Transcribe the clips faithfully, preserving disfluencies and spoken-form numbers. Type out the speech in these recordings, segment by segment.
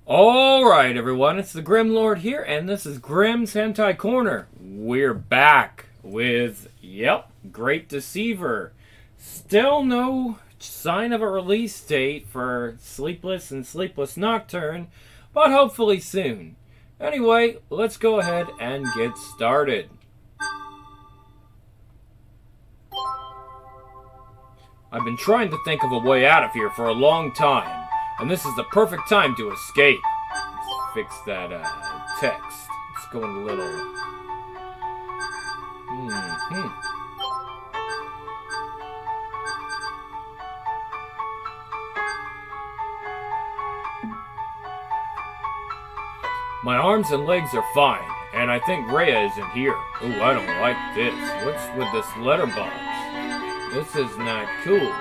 Alright everyone, it's the Grim Lord here, and this is Grim's Hentai Corner. We're back with, yep, Great Deceiver. Still no sign of a release date for Sleepless and Sleepless Nocturne, but hopefully soon. Anyway, let's go ahead and get started. I've been trying to think of a way out of here for a long time. And this is the perfect time to escape. Let's fix that uh, text. It's going a little... Mm-hmm. My arms and legs are fine, and I think Rhea isn't here. Ooh, I don't like this. What's with this letterbox? This is not cool.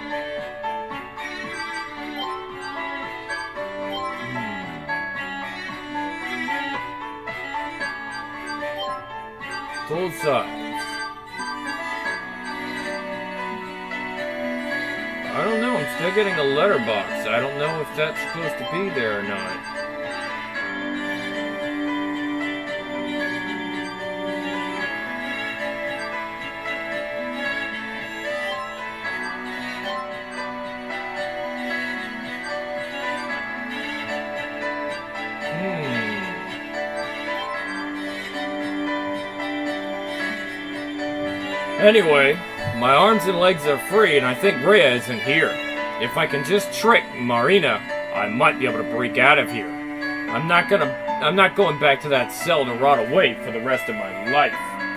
Full size. I don't know, I'm still getting a letterbox. I don't know if that's supposed to be there or not. Anyway, my arms and legs are free, and I think Rhea isn't here. If I can just trick Marina, I might be able to break out of here. I'm not gonna... I'm not going back to that cell to rot away for the rest of my life.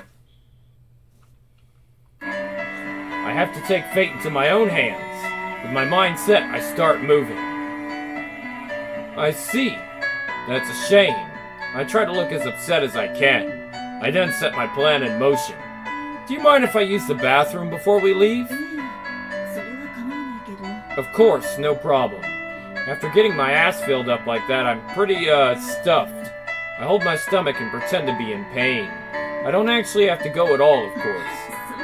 I have to take fate into my own hands. With my mind set, I start moving. I see. That's a shame. I try to look as upset as I can. I then set my plan in motion. Do you mind if I use the bathroom before we leave? Of course, no problem. After getting my ass filled up like that, I'm pretty, uh, stuffed. I hold my stomach and pretend to be in pain. I don't actually have to go at all, of course.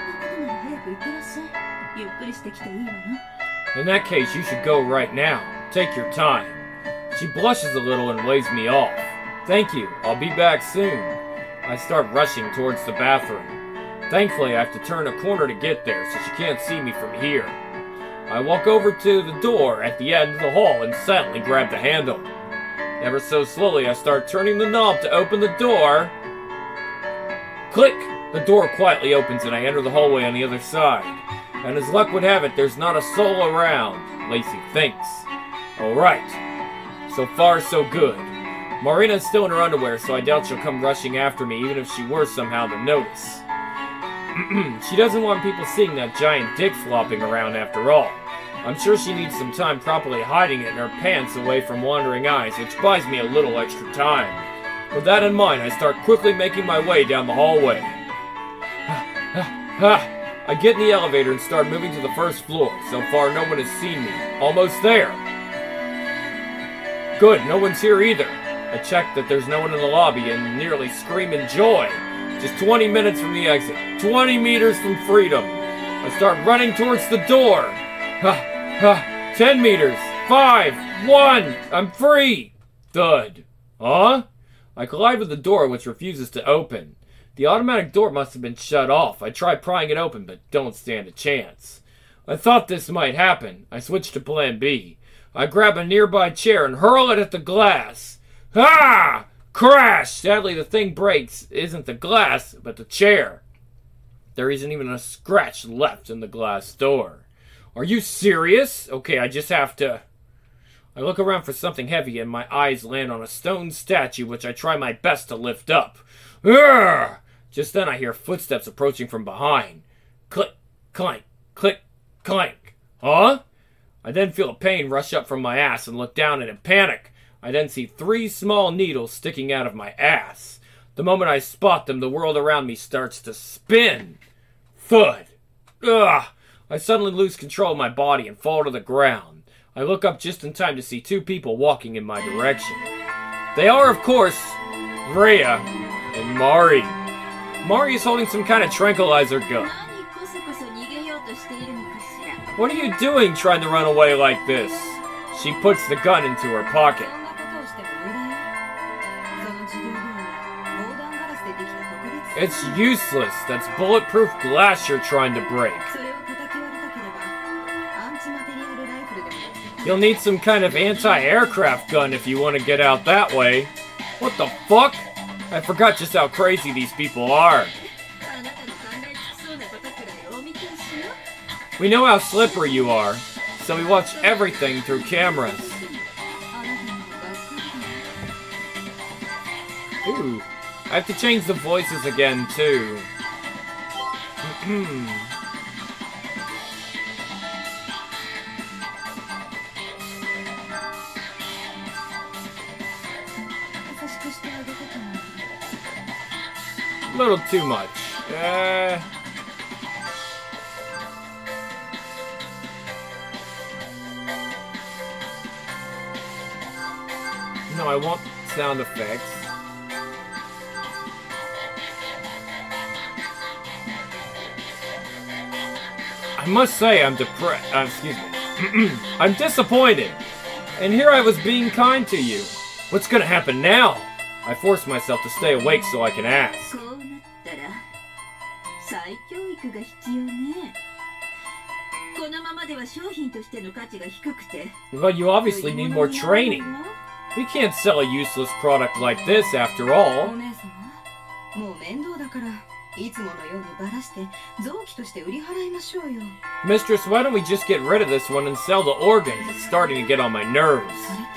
In that case, you should go right now. Take your time. She blushes a little and waves me off. Thank you, I'll be back soon. I start rushing towards the bathroom. Thankfully, I have to turn a corner to get there, so she can't see me from here. I walk over to the door at the end of the hall and silently grab the handle. Ever so slowly, I start turning the knob to open the door. Click! The door quietly opens and I enter the hallway on the other side. And as luck would have it, there's not a soul around, Lacey thinks. Alright. So far, so good. Marina's still in her underwear, so I doubt she'll come rushing after me, even if she were somehow to notice. She doesn't want people seeing that giant dick flopping around after all. I'm sure she needs some time properly hiding it in her pants away from wandering eyes, which buys me a little extra time. With that in mind, I start quickly making my way down the hallway. I get in the elevator and start moving to the first floor. So far, no one has seen me. Almost there. Good, no one's here either. I check that there's no one in the lobby and nearly scream in joy. Just twenty minutes from the exit. twenty meters from freedom. I start running towards the door. Ha, ha, ten meters. Five, one, I'm free. Thud. Huh? I collide with the door, which refuses to open. The automatic door must have been shut off. I try prying it open, but don't stand a chance. I thought this might happen. I switch to plan B. I grab a nearby chair and hurl it at the glass. Ha! Crash! Sadly, the thing breaks isn't the glass, but the chair. There isn't even a scratch left in the glass door. Are you serious? Okay, I just have to... I look around for something heavy and my eyes land on a stone statue which I try my best to lift up. Urgh! Just then I hear footsteps approaching from behind. Click, clank, click, clank. Huh? I then feel a pain rush up from my ass and look down and in panic. I then see three small needles sticking out of my ass. The moment I spot them, the world around me starts to spin. Thud. Ugh. I suddenly lose control of my body and fall to the ground. I look up just in time to see two people walking in my direction. They are, of course, Rhea and Mari. Mari is holding some kind of tranquilizer gun. What are you doing trying to run away like this? She puts the gun into her pocket. It's useless. That's bulletproof glass you're trying to break. You'll need some kind of anti-aircraft gun if you want to get out that way. What the fuck? I forgot just how crazy these people are. We know how slippery you are, so we watch everything through cameras. Ooh, I have to change the voices again, too. A little too much. Uh... No, I want sound effects. I must say I'm depressed. Uh, excuse me. I'm disappointed. And here I was being kind to you. What's gonna happen now? I force myself to stay awake so I can ask. Well, you obviously need more training. We can't sell a useless product like this after all. Mistress, why don't we just get rid of this one and sell the organs? It's starting to get on my nerves.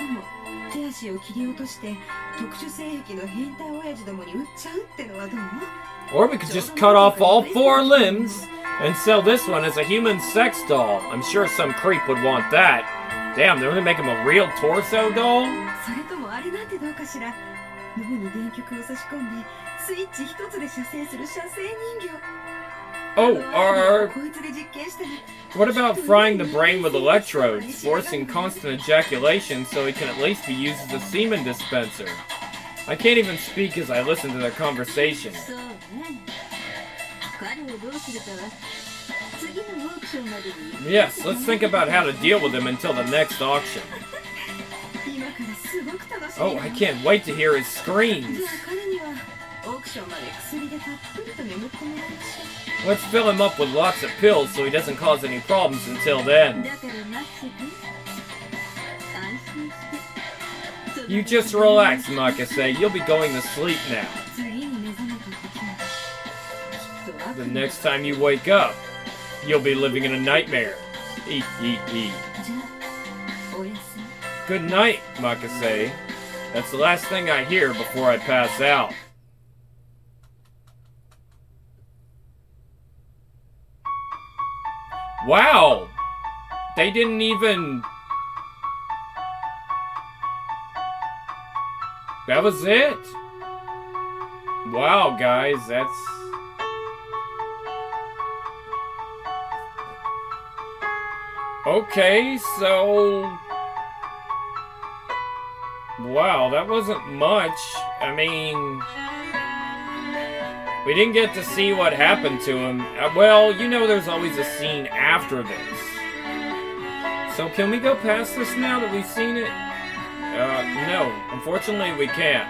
Or we could just cut off all four limbs and sell this one as a human sex doll. I'm sure some creep would want that. Damn, they're gonna make him a real torso doll? Oh, or... what about frying the brain with electrodes, forcing constant ejaculation so he can at least be used as a semen dispenser? I can't even speak as I listen to their conversation. Yes, let's think about how to deal with him until the next auction. Oh, I can't wait to hear his screams. Let's fill him up with lots of pills so he doesn't cause any problems until then. You just relax, Makase. You'll be going to sleep now. The next time you wake up, you'll be living in a nightmare. Eat, eat, eat. Good night, Makase. That's the last thing I hear before I pass out. Wow! They didn't even... That was it? Wow, guys, that's... Okay, so... Wow, that wasn't much. I mean... We didn't get to see what happened to him. Uh, well, you know there's always a scene after this. So can we go past this now that we've seen it? Uh, no. Unfortunately, we can't.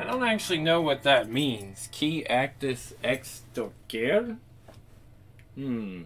I don't actually know what that means. Qui actus extorquer? Hmm.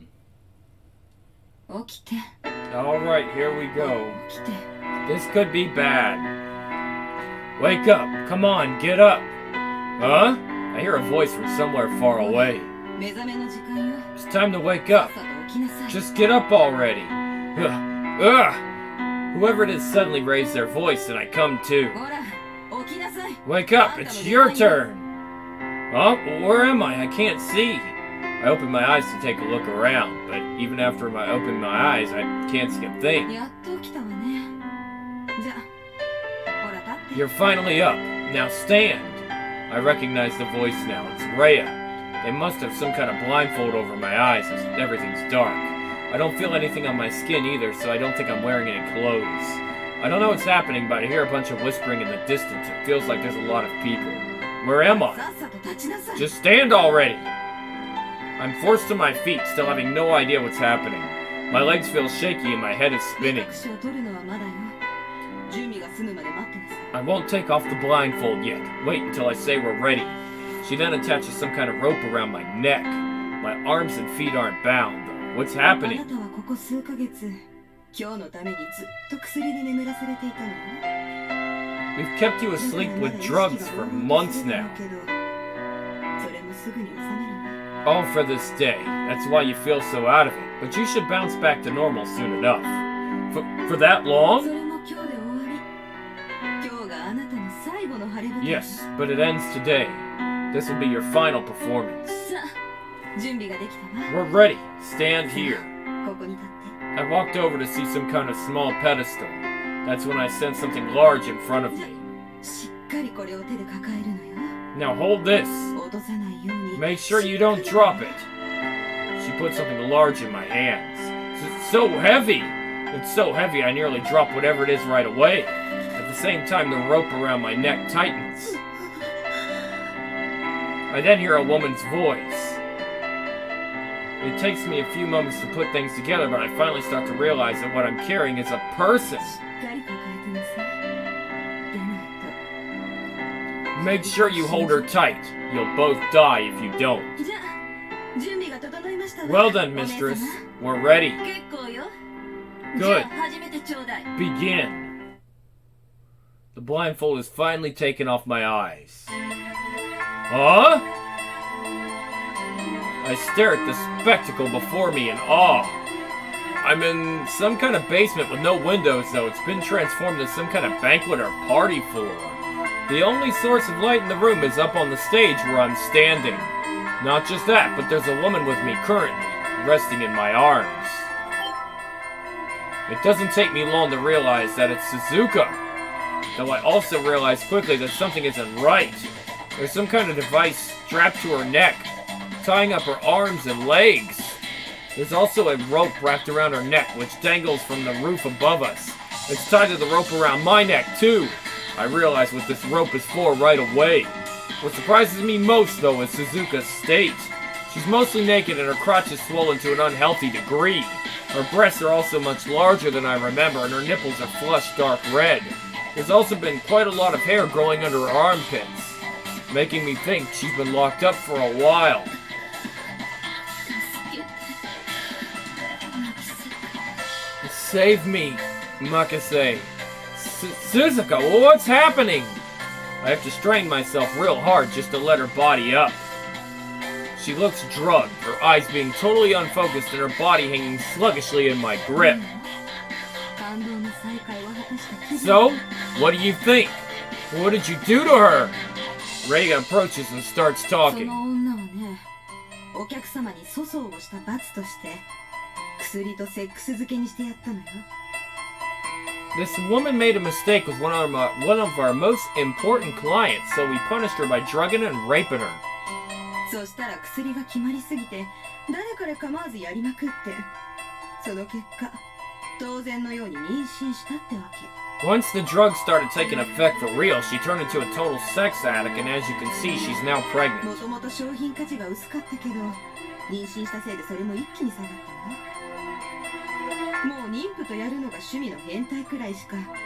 Alright, here we go. This could be bad. Wake up! Come on, get up! Huh? I hear a voice from somewhere far away. It's time to wake up. Just get up already. Ugh. Ugh. Whoever it is suddenly raised their voice and I come to. Wake up, it's your turn. Huh? Where am I? I can't see. I open my eyes to take a look around, but even after I open my eyes, I can't see a thing. You're finally up. Now stand. I recognize the voice now. It's Rhea. They must have some kind of blindfold over my eyes as everything's dark. I don't feel anything on my skin either, so I don't think I'm wearing any clothes. I don't know what's happening, but I hear a bunch of whispering in the distance. It feels like there's a lot of people. Where am I? Just stand already! I'm forced to my feet, still having no idea what's happening. My legs feel shaky and my head is spinning. I won't take off the blindfold yet. Wait until I say we're ready. She then attaches some kind of rope around my neck. My arms and feet aren't bound, though. What's happening? We've kept you asleep with drugs for months now. All for this day. That's why you feel so out of it. But you should bounce back to normal soon enough. For, for that long? Yes, but it ends today. This will be your final performance. We're ready. Stand here. I walked over to see some kind of small pedestal. That's when I sensed something large in front of me. Now hold this. Make sure you don't drop it. She put something large in my hands. It's so heavy. It's so heavy I nearly drop whatever it is right away. At the same time, the rope around my neck tightens. I then hear a woman's voice. It takes me a few moments to put things together, but I finally start to realize that what I'm carrying is a person. Make sure you hold her tight. You'll both die if you don't. Well done, mistress. We're ready. Good. Begin. The blindfold is finally taken off my eyes. Huh? I stare at the spectacle before me in awe. I'm in some kind of basement with no windows, though. It's been transformed into some kind of banquet or party floor. The only source of light in the room is up on the stage where I'm standing. Not just that, but there's a woman with me currently, resting in my arms. It doesn't take me long to realize that it's Suzuka. Though I also realize quickly that something isn't right. There's some kind of device strapped to her neck, tying up her arms and legs. There's also a rope wrapped around her neck, which dangles from the roof above us. It's tied to the rope around my neck, too. I realize what this rope is for right away. What surprises me most, though, is Suzuka's state. She's mostly naked and her crotch is swollen to an unhealthy degree. Her breasts are also much larger than I remember, and her nipples are flushed dark red. There's also been quite a lot of hair growing under her armpits, making me think she's been locked up for a while. Save me, Makase. Suzuka, what's happening? I have to strain myself real hard just to let her body up. She looks drugged, her eyes being totally unfocused and her body hanging sluggishly in my grip. So, what do you think? What did you do to her? Rhea approaches and starts talking. This woman made a mistake with one of, our, one of our most important clients, so we punished her by drugging and raping her. Once the drugs started taking effect for real, she turned into a total sex addict, and as you can see, she's now pregnant.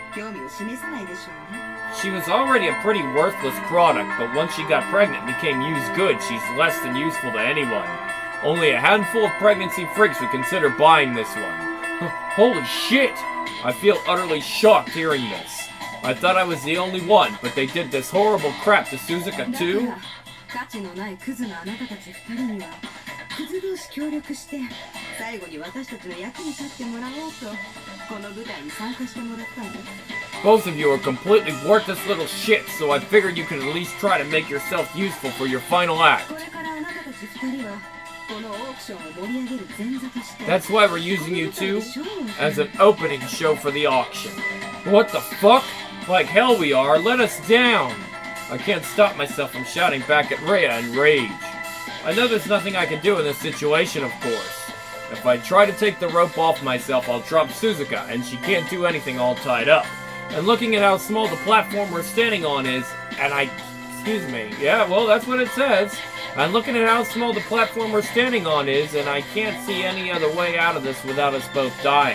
興味を示さないでしょうね。 She was already a pretty worthless product, but once she got pregnant and became used goods, she's less than useful to anyone. Only a handful of pregnancy freaks would consider buying this one. Holy shit! I feel utterly shocked hearing this. I thought I was the only one, but they did this horrible crap to Suzuka too? 価値のないクズのあなたたち二人にはクズ同士協力して最後に私たちの役に立ってもらおうとこの舞台に参加してもらったんです。 Both of you are completely worthless little shits, so I figured you could at least try to make yourself useful for your final act. これからあなたたち二人はこのオークションを盛り上げる前座として That's why we're using you two as an opening show for the auction. What the fuck? Like hell we are, let us down! I can't stop myself from shouting back at Rhea in rage. I know there's nothing I can do in this situation, of course. If I try to take the rope off myself, I'll drop Suzuka, and she can't do anything all tied up. And looking at how small the platform we're standing on is, and I... Excuse me. Yeah, well, that's what it says. I'm looking at how small the platform we're standing on is, and I can't see any other way out of this without us both dying.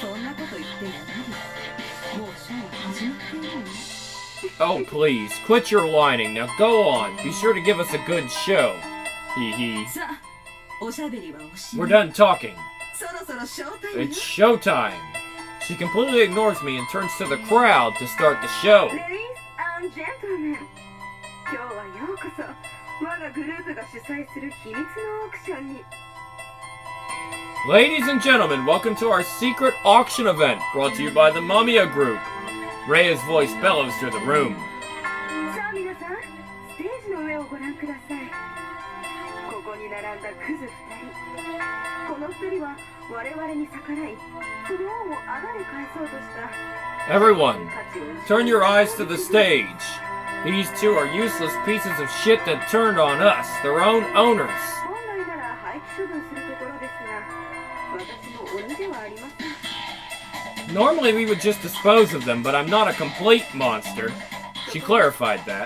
Oh, please, quit your whining. Now go on. Be sure to give us a good show. Hee hee. We're done talking. It's showtime. She completely ignores me and turns to the crowd to start the show. Ladies and gentlemen, 今日はようこそ我がグループが主催する秘密のオークションに Ladies and gentlemen, welcome to our secret auction event brought to you by the Mamiya Group. Rhea's voice bellows through the room. さあ皆さん、ステージの上をご覧ください。ここに並んだクズふたり。このふたりは我々に逆らい、その恩をあだで返そうとした。 Everyone, turn your eyes to the stage. These two are useless pieces of shit that turned on us, their own owners. 本来なら廃棄処分するところですが、私も鬼ではありません。 Normally we would just dispose of them, but I'm not a complete monster. She clarified that.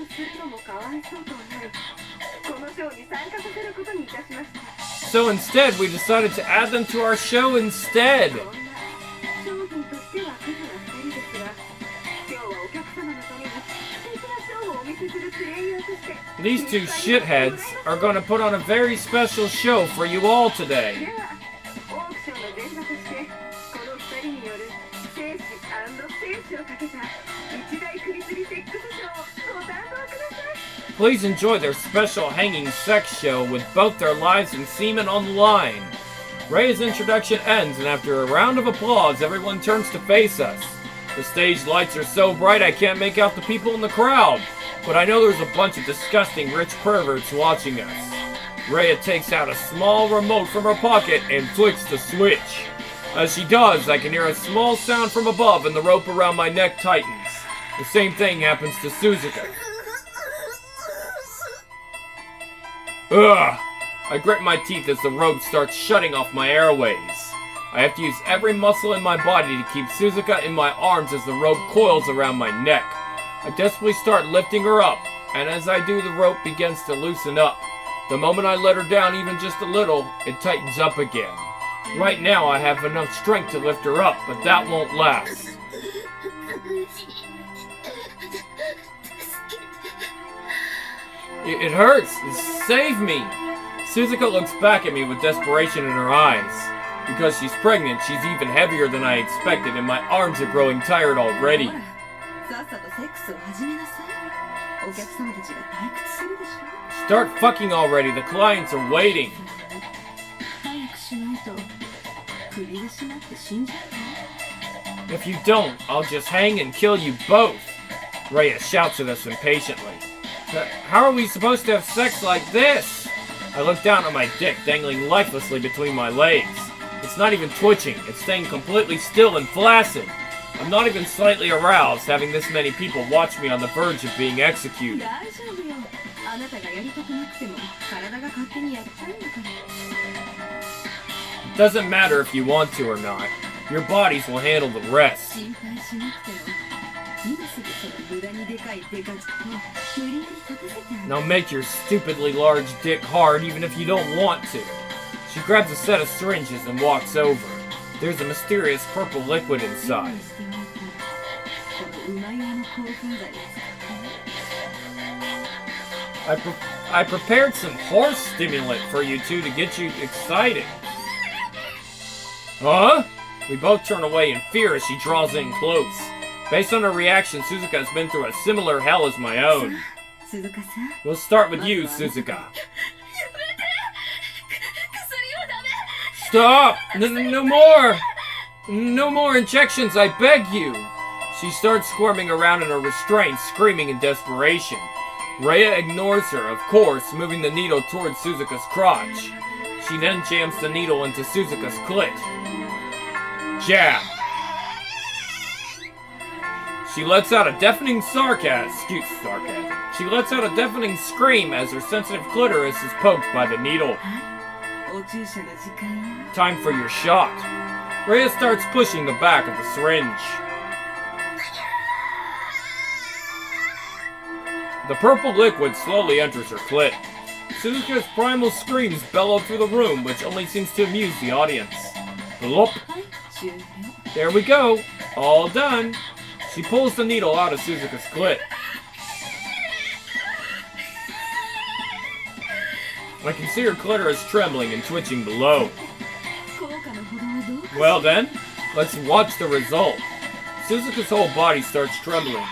So instead, we decided to add them to our show instead. These two shitheads are going to put on a very special show for you all today. Please enjoy their special hanging sex show with both their lives and semen on the line. Rhea's introduction ends, and after a round of applause, everyone turns to face us. The stage lights are so bright I can't make out the people in the crowd, but I know there's a bunch of disgusting rich perverts watching us. Rhea takes out a small remote from her pocket and flicks the switch. As she does, I can hear a small sound from above and the rope around my neck tightens. The same thing happens to Suzuka. Ugh! I grit my teeth as the rope starts shutting off my airways. I have to use every muscle in my body to keep Suzuka in my arms as the rope coils around my neck. I desperately start lifting her up, and as I do, the rope begins to loosen up. The moment I let her down even just a little, it tightens up again. Right now, I have enough strength to lift her up, but that won't last. It, it hurts! Save me! Suzuka looks back at me with desperation in her eyes. Because she's pregnant, she's even heavier than I expected, and my arms are growing tired already. Start fucking already, the clients are waiting. If you don't, I'll just hang and kill you both. Rhea shouts at us impatiently. How are we supposed to have sex like this? I look down at my dick dangling lifelessly between my legs. It's not even twitching, it's staying completely still and flaccid. I'm not even slightly aroused, having this many people watch me on the verge of being executed. It doesn't matter if you want to or not. Your bodies will handle the rest. Now make your stupidly large dick hard even if you don't want to. She grabs a set of syringes and walks over. There's a mysterious purple liquid inside. 興奮剤を使ってね。 I, pre I prepared some horse stimulant for you two to get you excited. Huh? We both turn away in fear as she draws in close. Based on her reaction, Suzuka has been through a similar hell as my own. 鈴鹿さん、 We'll start with you, Suzuka. Stop! No, no more! No more injections, I beg you! She starts squirming around in her restraint, screaming in desperation. Rhea ignores her, of course, moving the needle towards Suzuka's crotch. She then jams the needle into Suzuka's clit. Jab! She lets out a deafening sarcasm, excuse sarcasm. She lets out a deafening scream as her sensitive clitoris is poked by the needle. お注射の時間よ。 Time for your shot. Rhea starts pushing the back of the syringe. The purple liquid slowly enters her clit. Suzuka's primal screams bellow through the room, which only seems to amuse the audience. Blop. はい、終了。 There we go. All done. She pulls the needle out of Suzuka's clit. I can see her clitoris trembling and twitching below. 効果のほどはどうかしら。 Well then, let's watch the result. Suzuka's whole body starts trembling.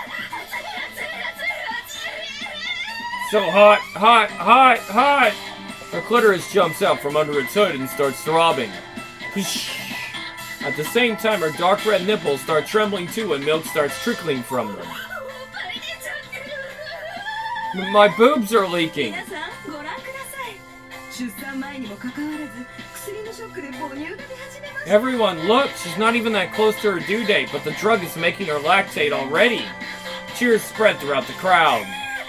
So hot, hot, hot, hot! Her clitoris jumps out from under its hood and starts throbbing. At the same time, her dark red nipples start trembling too and milk starts trickling from them. M- My boobs are leaking! 皆さん、ご覧ください。出産前にもかかわらず、薬のショックで母乳が出始めました。 Everyone, look! She's not even that close to her due date, but the drug is making her lactate already! Cheers spread throughout the crowd.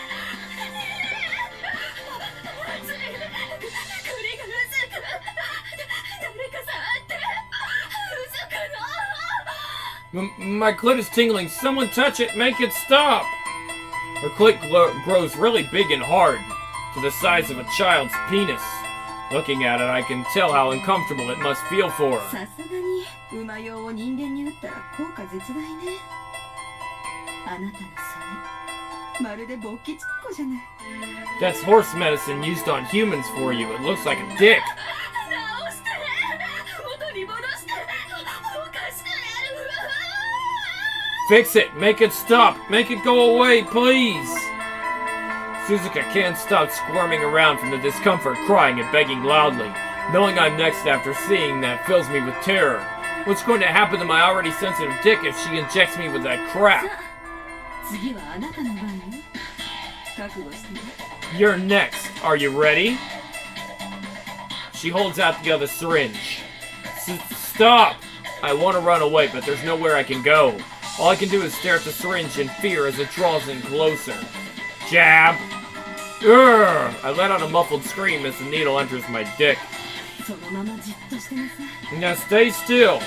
M- my clit is tingling. Someone touch it. Make it stop. Her clit glo- grows really big and hard, to the size of a child's penis. Looking at it, I can tell how uncomfortable it must feel for her. さすがに馬用を人間に打ったら効果絶大ね。あなたのそれ、まるで勃起チッコじゃない。 That's horse medicine used on humans for you. It looks like a dick. 直して元に戻しておかしくなる。 Fix it. Make it stop. Make it go away, please. Suzuka can't stop squirming around from the discomfort, crying and begging loudly. Knowing I'm next after seeing that fills me with terror. What's going to happen to my already sensitive dick if she injects me with that crap? さあ、次はあなたの番よ。覚悟してね。 You're next. Are you ready? She holds out the other syringe. S- stop! I want to run away, but there's nowhere I can go. All I can do is stare at the syringe in fear as it draws in closer. Jab! Urgh! I let out a muffled scream as the needle enters my dick. そのままじっとしてなさい。 Now stay still.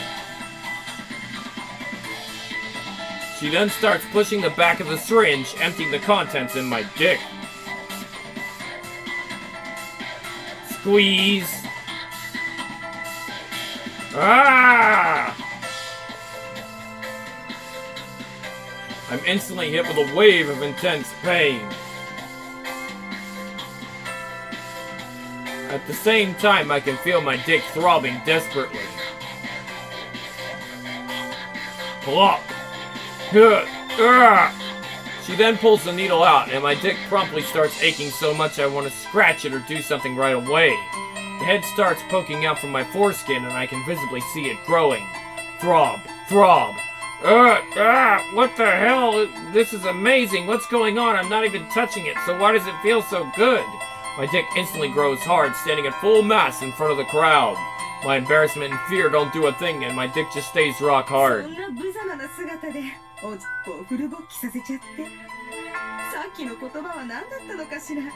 She then starts pushing the back of the syringe, emptying the contents in my dick. Squeeze. Ah! I'm instantly hit with a wave of intense pain. At the same time, I can feel my dick throbbing desperately. Plop! Huh, ah. She then pulls the needle out, and my dick promptly starts aching so much I want to scratch it or do something right away. The head starts poking out from my foreskin, and I can visibly see it growing. Throb, throb. Uh, ah, what the hell? This is amazing. What's going on? I'm not even touching it, so why does it feel so good? My dick instantly grows hard, standing at full mass in front of the crowd. My embarrassment and fear don't do a thing, and my dick just stays rock そ hard. んな無様な姿でおちっぽをフル勃起させちゃって。さっきの言葉は何だったのかしら。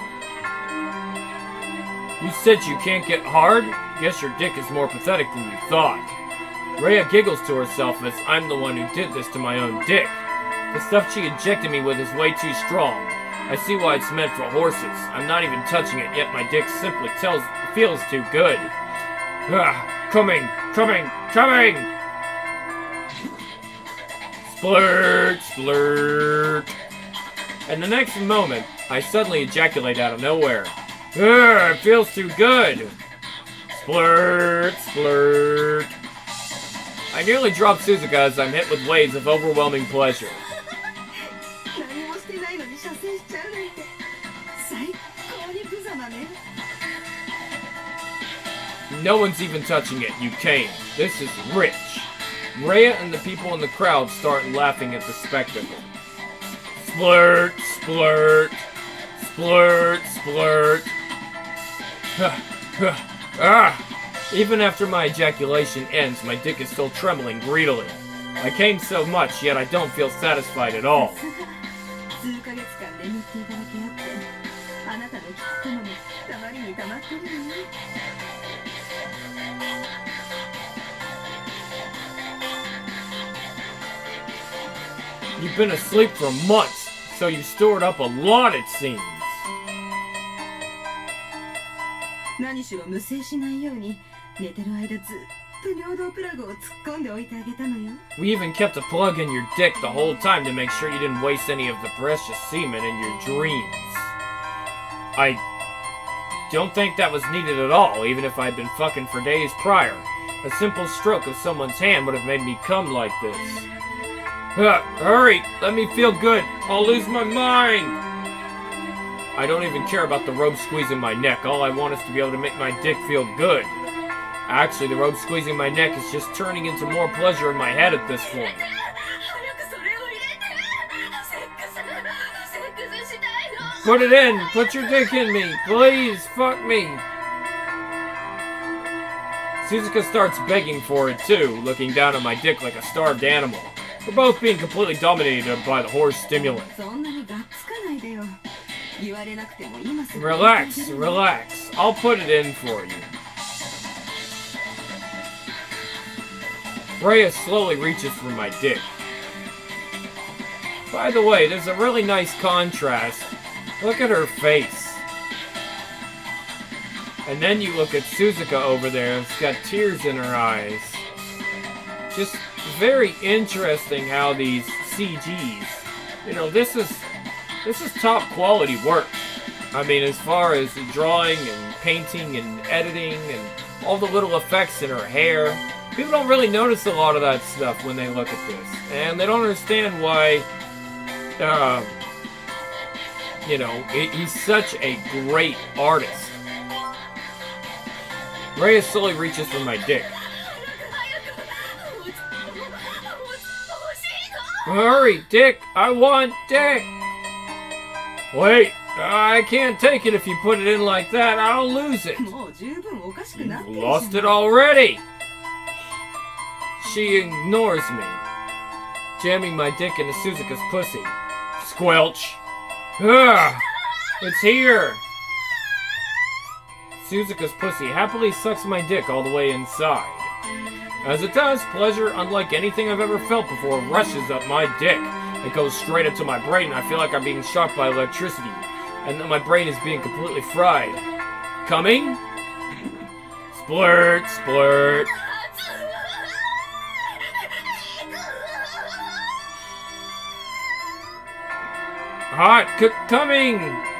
You said you can't get hard? Guess your dick is more pathetic than you thought. Rhea giggles to herself as I'm the one who did this to my own dick. The stuff she injected me with is way too strong. I see why it's meant for horses. I'm not even touching it, yet my dick simply tells feels too good. Ah, coming, coming, coming! Splurt, splurt. And the next moment, I suddenly ejaculate out of nowhere. Ugh, it feels too good. Splurt, splurt. I nearly drop Suzuka as I'm hit with waves of overwhelming pleasure. 何もしてないのに射精しちゃうなんて最高に無様ね。 No one's even touching it, you came. This is rich. Rhea and the people in the crowd start laughing at the spectacle. Splurt, splurt, splurt, splurt. Ah! Even after my ejaculation ends, my dick is still trembling greedily. I came so much, yet I don't feel satisfied at all. 数ヶ月間眠っていただけあってあなたのきつさもたまりにたまってるのよ。 You've been asleep for months, so you stored up a lot, it seems. 何しろ無制しないように寝てる間ずっと尿道プラグを突っ込んでおいてあげたのよ。 We even kept a plug in your dick the whole time to make sure you didn't waste any of the precious semen in your dreams. I don't think that was needed at all, even if I'd been fucking for days prior. A simple stroke of someone's hand would have made me come like this. Uh, hurry! Let me feel good! I'll lose my mind! I don't even care about the rope squeezing my neck. All I want is to be able to make my dick feel good. Actually, the rope squeezing my neck is just turning into more pleasure in my head at this point. Put it in! Put your dick in me! Please, fuck me! Suzuka starts begging for it too, looking down at my dick like a starved animal. We're both being completely dominated by the horse stimulant. そんなにがっつかないでよ。言われなくても今すぐ Relax, relax. I'll put it in for you. Rhea slowly reaches for my dick. By the way, there's a really nice contrast. Look at her face. And then you look at Suzuka over there, who's got tears in her eyes. Just very interesting how these C Gs, you know, this is this is top quality work. I mean, as far as the drawing and painting and editing and all the little effects in her hair, people don't really notice a lot of that stuff when they look at this, and they don't understand why. Uh, you know, it, he's such a great artist. Rhea slowly reaches for my dick. Hurry, dick! I want dick! Wait, I can't take it if you put it in like that. I'll lose it. もう十分おかしくなってる You じゃん lost it already! She ignores me, jamming my dick into Suzuka's pussy. Squelch! Ugh! It's here! Suzuka's pussy happily sucks my dick all the way inside. As it does, pleasure, unlike anything I've ever felt before, rushes up my dick. It goes straight into my brain, and I feel like I'm being shocked by electricity, and that my brain is being completely fried. Coming? Splurt, splurt. Hot, c coming!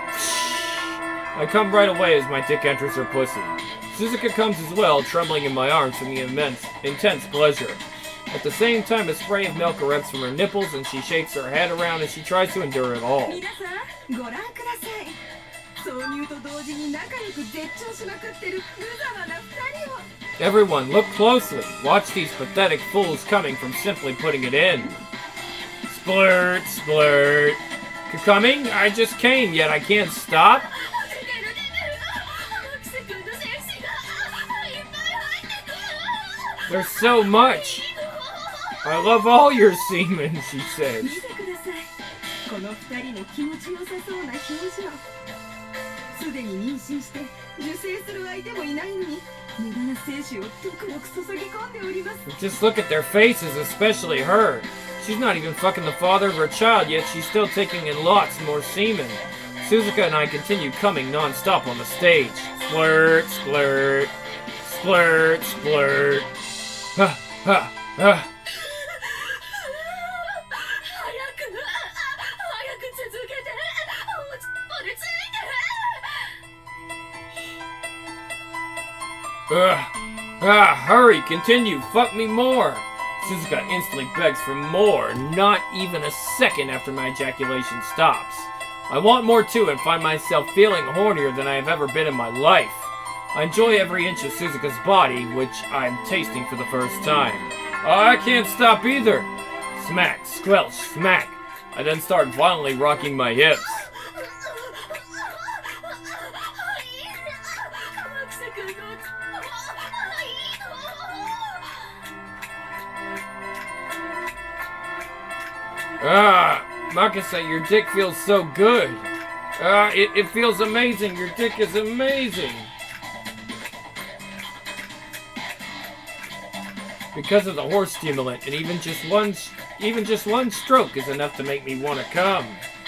I come right away as my dick enters her pussy. Suzuka comes as well, trembling in my arms from the immense, intense pleasure. At the same time, a spray of milk erupts from her nipples, and she shakes her head around as she tries to endure it all. 皆さんご覧ください。挿入と同時に仲良く絶頂しまくってる無様な二人を。 Everyone, look closely. Watch these pathetic fools coming from simply putting it in. Splurt, splurt. Coming? I just came, yet I can't stop? There's so much. I love all your semen, she says. 見てください。この二人の気持ちよさそうな表情。すでに妊娠して受精する相手もいないのに無駄な精子を毒々注ぎ込んでおります。 Just look at their faces, especially her. She's not even fucking the father of her child, yet she's still taking in lots more semen. Suzuka and I continue coming non-stop on the stage. Splurt, splurt, splurt, splurt. Ha, ha, ha. Ugh. Ah, hurry, continue, fuck me more. Suzuka instantly begs for more, not even a second after my ejaculation stops. I want more too and find myself feeling hornier than I have ever been in my life. I enjoy every inch of Suzuka's body, which I'm tasting for the first time. Oh, I can't stop either. Smack, squelch, smack. I then start violently rocking my hips. Ah, Makase, your dick feels so good. Ah, it, it feels amazing. Your dick is amazing. Because of the horse stimulant, and even just one, even just one stroke is enough to make me want to come.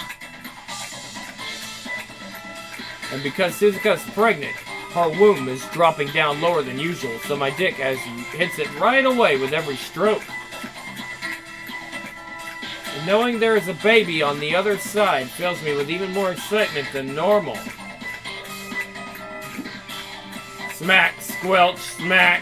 And because Suzuka's pregnant, her womb is dropping down lower than usual, so my dick as hits it right away with every stroke. And knowing there is a baby on the other side fills me with even more excitement than normal. Smack, squelch, smack.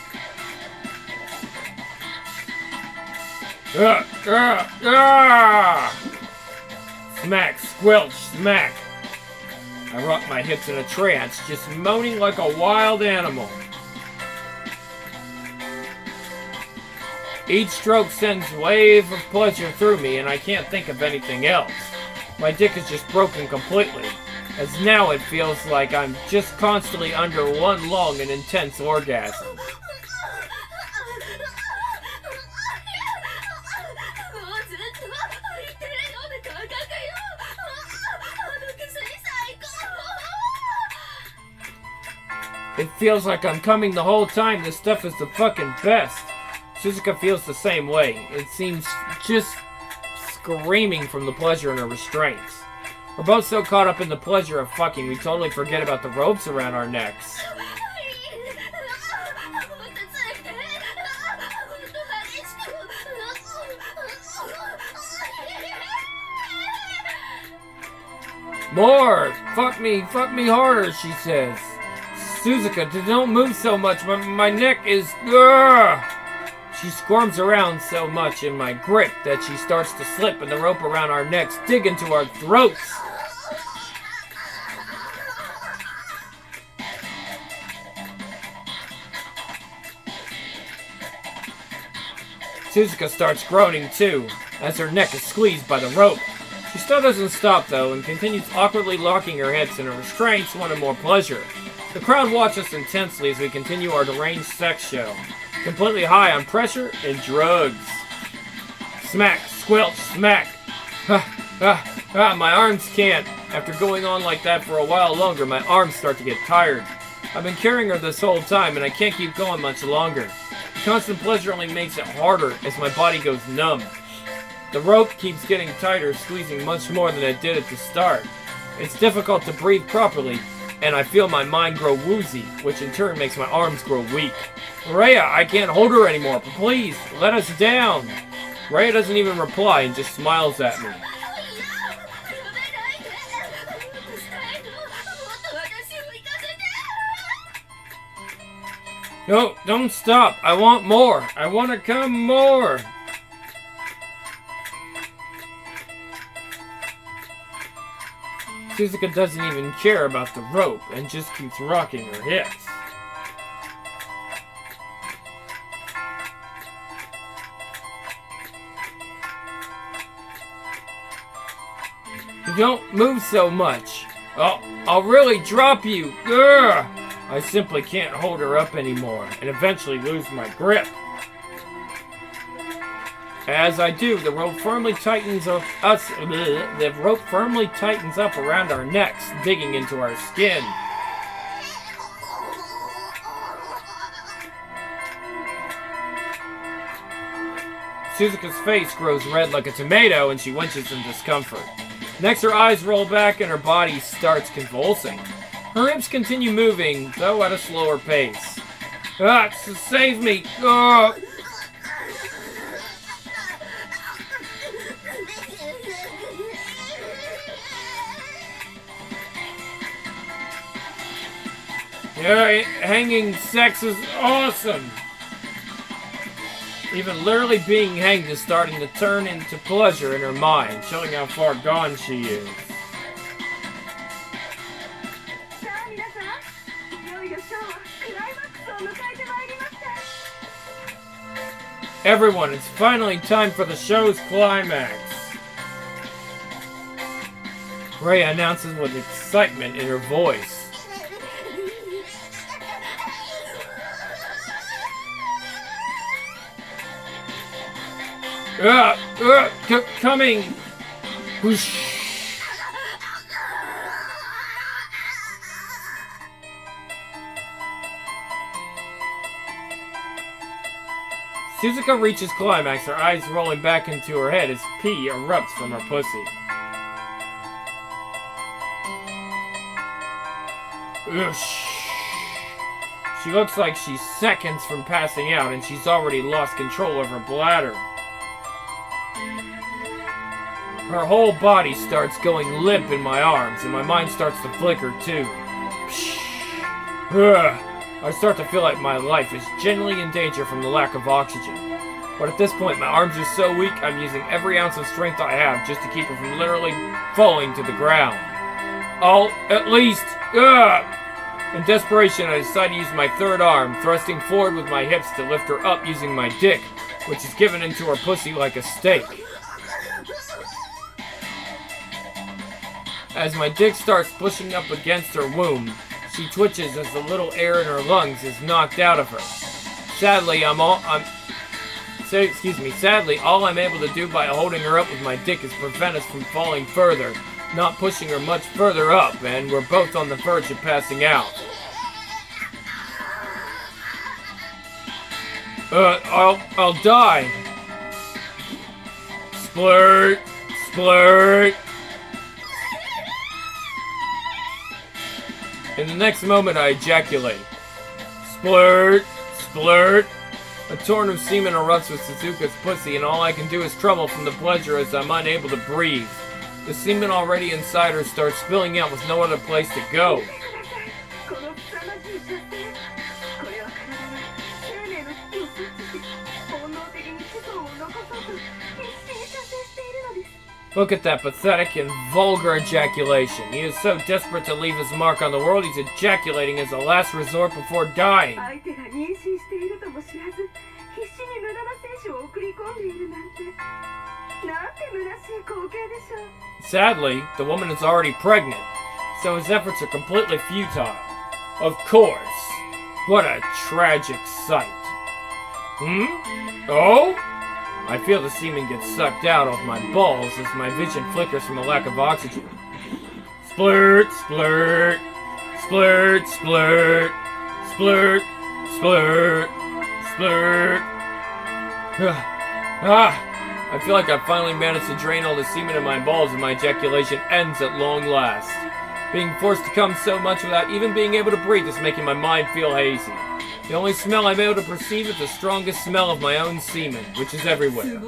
Uh, uh, uh. Smack, squelch, smack. I rock my hips in a trance, just moaning like a wild animal. Each stroke sends a wave of pleasure through me, and I can't think of anything else. My dick is just broken completely, as now it feels like I'm just constantly under one long and intense orgasm. It feels like I'm coming the whole time. This stuff is the fucking best. Suzuka feels the same way. It seems just screaming from the pleasure in her restraints. We're both so caught up in the pleasure of fucking, we totally forget about the ropes around our necks. More! Fuck me, fuck me harder, she says. Suzuka, don't move so much. My, my neck is... Ugh! She squirms around so much in my grip that she starts to slip and the rope around our necks dig into our throats. Suzuka starts groaning too, as her neck is squeezed by the rope. She still doesn't stop though, and continues awkwardly locking her hips in her restraints, wanting more pleasure. The crowd watches us intensely as we continue our deranged sex show, completely high on pressure and drugs. Smack, squelch, smack. Ah, ah, ah, my arms can't. After going on like that for a while longer, my arms start to get tired. I've been carrying her this whole time, and I can't keep going much longer. The constant pleasure only makes it harder as my body goes numb. The rope keeps getting tighter, squeezing much more than it did at the start. It's difficult to breathe properly, and I feel my mind grow woozy, which in turn makes my arms grow weak. Rhea, I can't hold her anymore. Please, let us down. Rhea doesn't even reply and just smiles at me. No, don't stop. I want more. I want to come more. Suzuka doesn't even care about the rope and just keeps rocking her hips. You don't move so much. Oh, I'll really drop you. Ugh. I simply can't hold her up anymore and eventually lose my grip. As I do, the rope firmly tightens up us. Bleh, the rope firmly tightens up around our necks, digging into our skin. Suzuka's face grows red like a tomato, and she winces in discomfort. Next, her eyes roll back, and her body starts convulsing. Her hips continue moving, though at a slower pace. Ah, save me! Oh. Yeah, hanging sex is awesome. Even literally being hanged is starting to turn into pleasure in her mind, showing how far gone she is. Everyone, it's finally time for the show's climax. Ray announces with excitement in her voice. Uh, uh, c coming! Whoosh. Suzuka reaches climax, her eyes rolling back into her head as pee erupts from her pussy. Oosh. She looks like she's seconds from passing out, and she's already lost control of her bladder. Her whole body starts going limp in my arms, and my mind starts to flicker too. Ugh. I start to feel like my life is genuinely in danger from the lack of oxygen. But at this point, my arms are so weak, I'm using every ounce of strength I have just to keep her from literally falling to the ground. I'll at least... Ugh. In desperation, I decide to use my third arm, thrusting forward with my hips to lift her up using my dick, which is given into her pussy like a steak. As my dick starts pushing up against her womb, she twitches as the little air in her lungs is knocked out of her. Sadly, I'm all I'm say, excuse me. Sadly, all I'm able to do by holding her up with my dick is prevent us from falling further, not pushing her much further up, and we're both on the verge of passing out. Uh, I'll I'll die. Splurt, splurt. In the next moment, I ejaculate. Splurt, splurt. A torrent of semen erupts with Suzuka's pussy, and all I can do is tremble from the pleasure as I'm unable to breathe. The semen already inside her starts spilling out with no other place to go. Look at that pathetic and vulgar ejaculation. He is so desperate to leave his mark on the world, he's ejaculating as a last resort before dying. Sadly, the woman is already pregnant, so his efforts are completely futile. Of course. What a tragic sight. Hmm? Oh? I feel the semen get sucked out of my balls as my vision flickers from a lack of oxygen. Splurt, splurt, splurt, splurt, splurt, splurt, splurt. Ah, I feel like I've finally managed to drain all the semen in my balls and my ejaculation ends at long last. Being forced to come so much without even being able to breathe is making my mind feel hazy. The only smell I'm able to perceive is the strongest smell of my own semen, which is everywhere.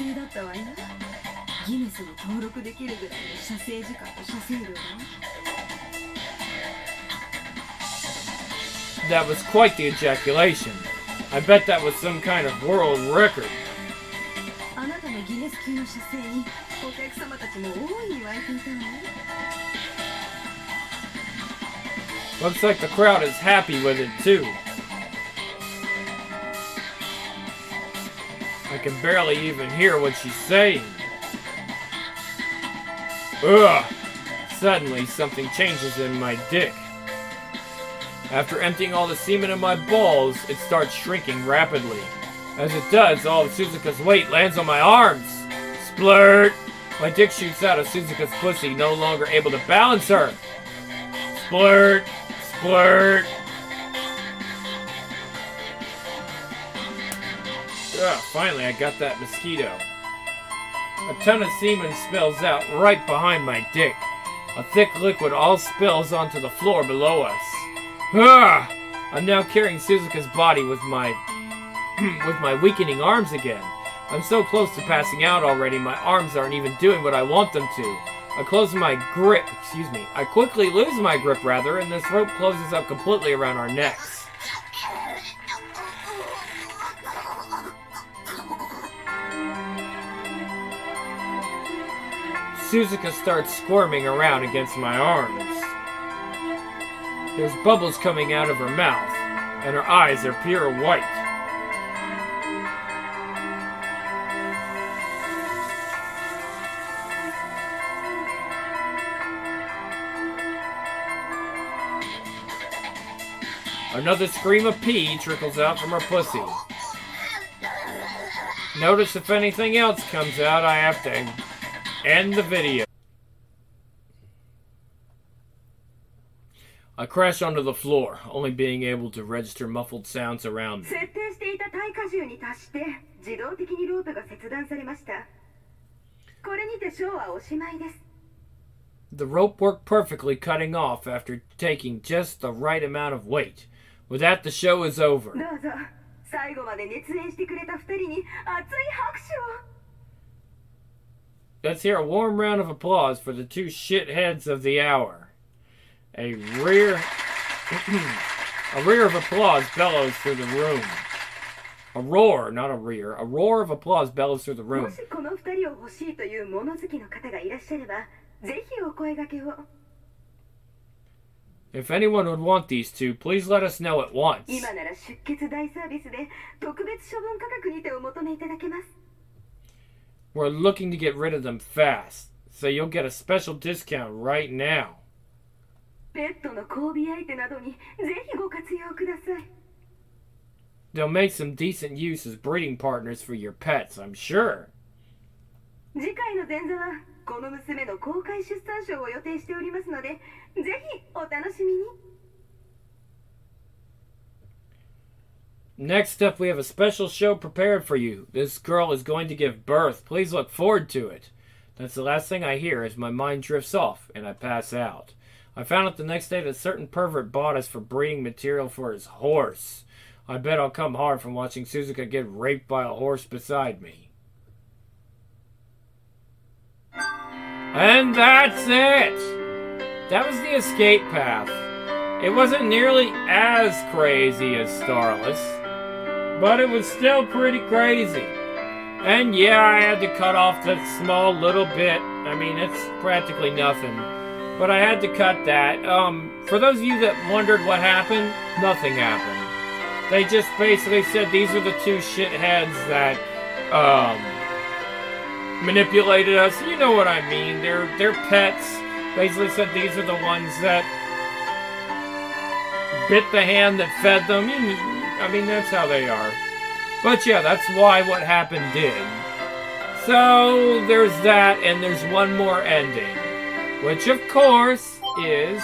That was quite the ejaculation. I bet that was some kind of world record. Looks like the crowd is happy with it too. I can barely even hear what she's saying. Ugh! Suddenly, something changes in my dick. After emptying all the semen in my balls, it starts shrinking rapidly. As it does, all of Suzuka's weight lands on my arms. Splurt! My dick shoots out of Suzuka's pussy, no longer able to balance her. Splurt! Splurt! Ugh, finally I got that mosquito. A ton of semen spills out right behind my dick. A thick liquid all spills onto the floor below us. Ugh! I'm now carrying Suzuka's body with my with my weakening arms again. I'm so close to passing out already, my arms aren't even doing what I want them to. I close my grip, excuse me. I quickly lose my grip, rather, and this rope closes up completely around our necks. Suzuka starts squirming around against my arms. There's bubbles coming out of her mouth, and her eyes are pure white. Another scream of pee trickles out from her pussy. Notice if anything else comes out, I have to end the video. I crash onto the floor, only being able to register muffled sounds around me. 設定していた耐荷重に達して自動的にロープが切断されました。これにてショーはおしまいです。 The rope worked perfectly, cutting off after taking just the right amount of weight. With that, the show is over. どうぞ最後まで熱演してくれた二人に熱い拍手を。 Let's hear a warm round of applause for the two shitheads of the hour. A rear, a rear of applause bellows through the room. A roar, not a rear. A roar of applause bellows through the も room. しこの二人を欲しいという物好きの方がいらっしゃれば、ぜひお声掛けを。 If anyone would want these two, please let us know at once. 今なら出血大サービスで特別処分価格にてお求めいただけます。 We're looking to get rid of them fast, so you'll get a special discount right now. ペットの交尾相手などにぜひご活用ください。 They'll make some decent use as breeding partners for your pets, I'm sure. 次回の前座はこの娘の公開出産ショーを予定しておりますので、ぜひお楽しみに。 Next up, we have a special show prepared for you. This girl is going to give birth. Please look forward to it. That's the last thing I hear as my mind drifts off and I pass out. I found out the next day that a certain pervert bought us for breeding material for his horse. I bet I'll come hard from watching Suzuka get raped by a horse beside me. And that's it! That was the escape path. It wasn't nearly as crazy as Starless, but it was still pretty crazy. And yeah, I had to cut off that small little bit. I mean, it's practically nothing. But I had to cut that. Um, for those of you that wondered what happened, nothing happened. They just basically said these are the two shitheads that, um, manipulated us. You know what I mean. They're, they're pets. Basically said these are the ones that bit the hand that fed them. You, I mean, that's how they are. But yeah, that's why what happened did. So, there's that, and there's one more ending. Which, of course, is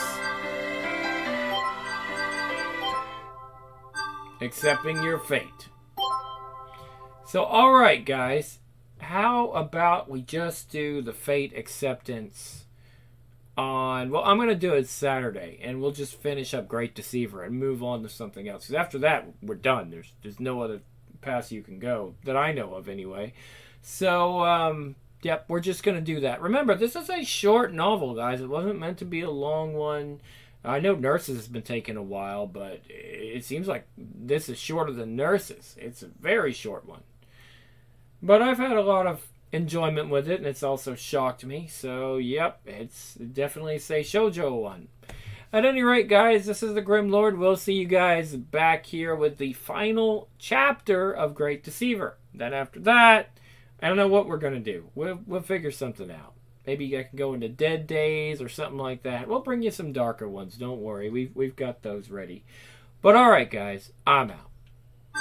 accepting your fate. So, alright, guys. How about we just do the fate acceptance on... Well, I'm going to do it Saturday, and we'll just finish up Great Deceiver and move on to something else. Because after that, we're done. There's, there's no other path you can go, that I know of anyway. So, um... yep, we're just going to do that. Remember, this is a short novel, guys. It wasn't meant to be a long one. I know Nurses has been taking a while, but it seems like this is shorter than Nurses. It's a very short one. But I've had a lot of enjoyment with it, and it's also shocked me. So, yep, it's definitely a Seishoujo one. At any rate, guys, this is the Grim Lord. We'll see you guys back here with the final chapter of Great Deceiver. Then after that, I don't know what we're going to do. We'll, we'll figure something out. Maybe I can go into Dead Days or something like that. We'll bring you some darker ones. Don't worry. We've, we've got those ready. But alright, guys. I'm out.